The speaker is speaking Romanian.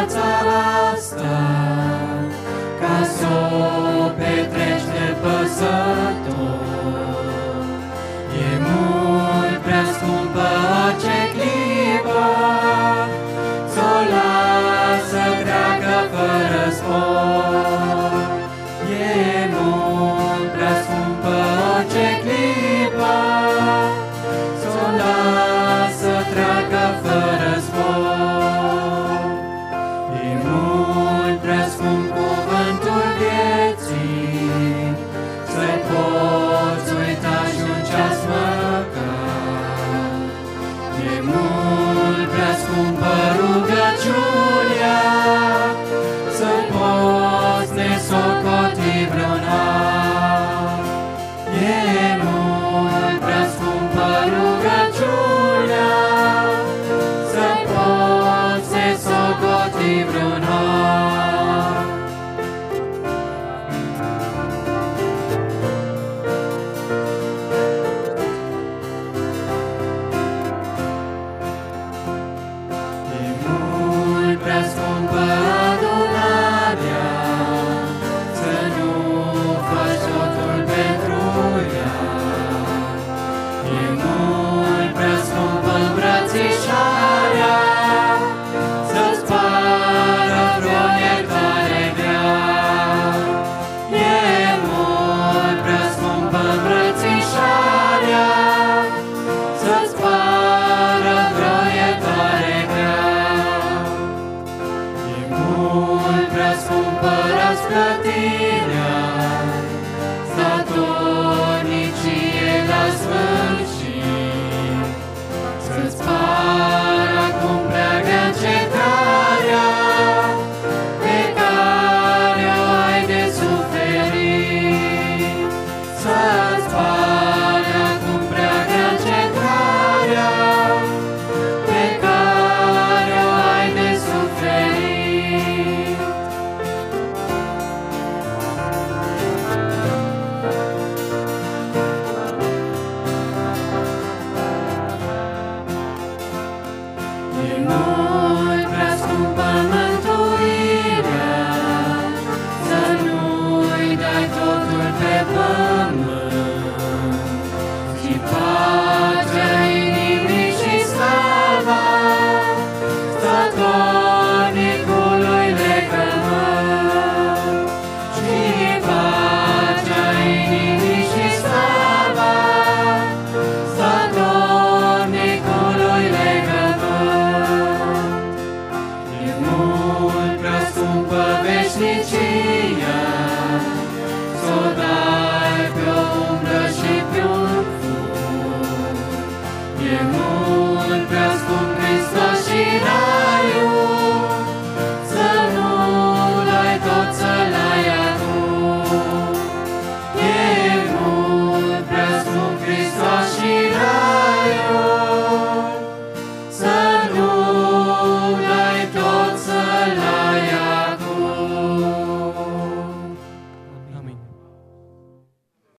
viața asta, ca să o petreci nepăsător. E mult prea scumpă orice clipă, s-o lasă treacă fără spor. E mult prea scumpă orice clipă, s-o lasă treacă fără spor. E mult prea scump cuvântul vieții, să-i poți uita și un ceas măcar. E mult prea scumpă rugăciunea, să-i poți nesocoti vreun har. E mult prea scumpă rugăciunea, să-i poți nesocoti vreun har. E mult prea scumpă adunarea, să nu faci totul pentru ea. E mult prea scumpă îmbrățișarea, să-ți pară vreo iertare grea. E mult prea scumpă îmbrățișarea, să-ți pară vreo iertare grea. E mult prea scumpă răsplătirea, statornicie la sfârșit, să-ți pară acum prea grea încetarea, pe care o ai de suferit. Să-ți pară acum prea grea încetarea, pe care o ai de suferit. E mult prea scumpă mântuirea, să nu-i dai totul pe pământ, și pacea inimii și slava statornicului legământ. Și pacea inimii și slava statornicului legământ. E mult prea scumpă veșnicia, s-o dai pe o umbră și pe un fum. E mult prea scumpă